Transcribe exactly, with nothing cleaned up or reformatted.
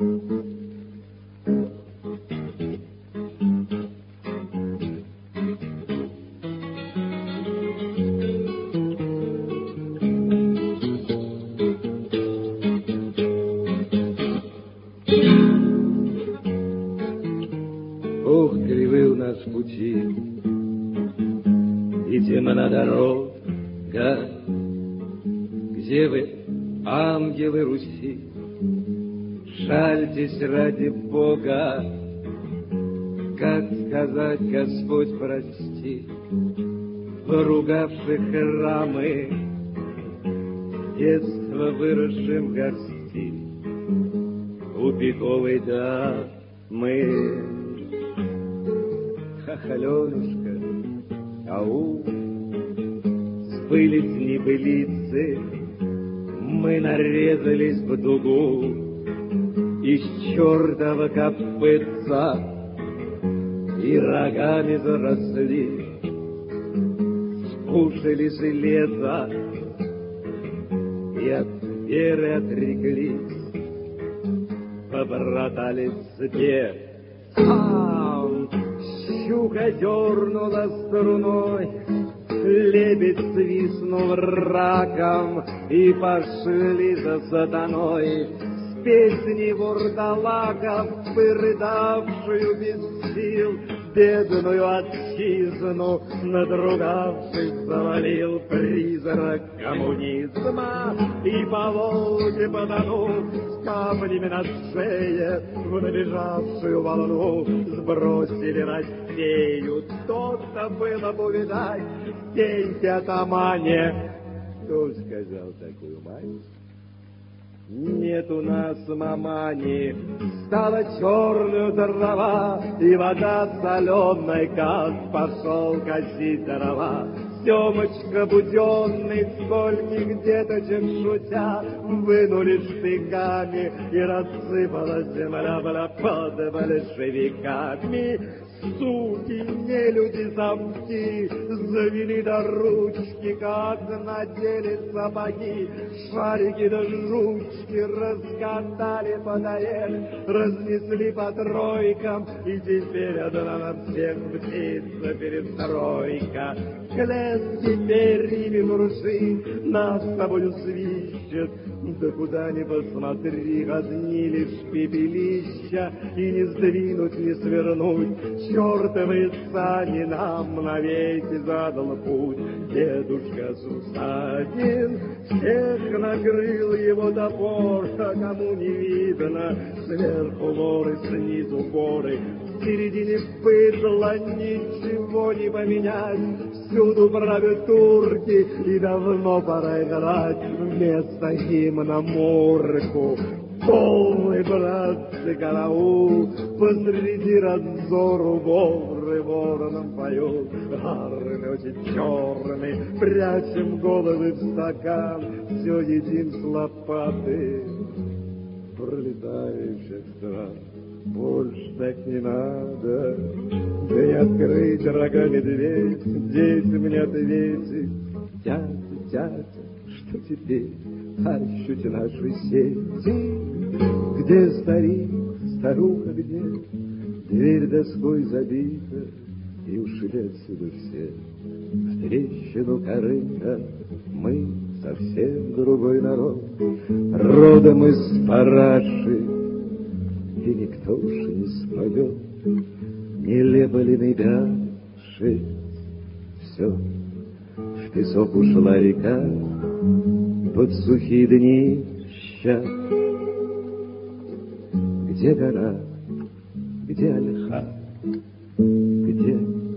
Ох, кривы у нас пути, и темна дорога. Где вы, ангелы Руси, жальтесь ради Бога. Как сказать, Господь, прости, поругавших храмы, детство выросшим в горсти, у пиковой дамы. Хохоленушка, ау, сбылись небылицы, мы нарезались в дугу, из чертова копытца и рогами заросли, скушали железо и от веры отреклись, побратали себе. Сам щука дернула струной, лебедь свистнул раком, и пошли за сатаной с песней вурдалаков, вырыдавшую без сил бедную отчизну, надругавшись, завалил призрак коммунизма, и по Волге потонул с каплями на шее в набежавшую волну, сбросили Россию. То-то было бы увидать день атамане. Кто сказал такую мать? Нет у нас мамани, стала черную трава, и вода соленой, как пошел косить дрова. Семочка буденный, скольких деточек шутя, вынули штыками, и рассыпалась земля была под большевиками. Суки, нелюди, замки, завели до ручки, как надели сапоги, шарики до жучки раскатали по даре, разнесли по тройкам, и теперь одна на всех птица перестройка. Клен теперь ими груши, нас с тобою свищет, да куда ни посмотри, одни лишь пепелища, и не сдвинуть, не свернуть, чертовы сани нам навеки задал путь. Дедушка Сусанин, всех накрыл его топор, а кому не видно, сверху воры, снизу горы, в середине быдла ничего не поменять, всюду правят турки, и давно пора играть вместо гимна морку. Полный, братцы, караул, посреди надзору воры вороном поют, гарны очень черный, прячем головы в стакан, все едим с лопаты пролетающих стран. Больше так не надо, да и открыть рога медведь, дети мне ответить. Тятя, тятя, что теперь? Тащите наши сети. Где старик, старуха где? Дверь доской забита, и ушли отсюда все. В трещину корыта мы совсем другой народ, родом из параши, и никто уж не споет, не леполенной бяши. Все, в песок ушла река, под сухие днища. Где гора, где ольха, где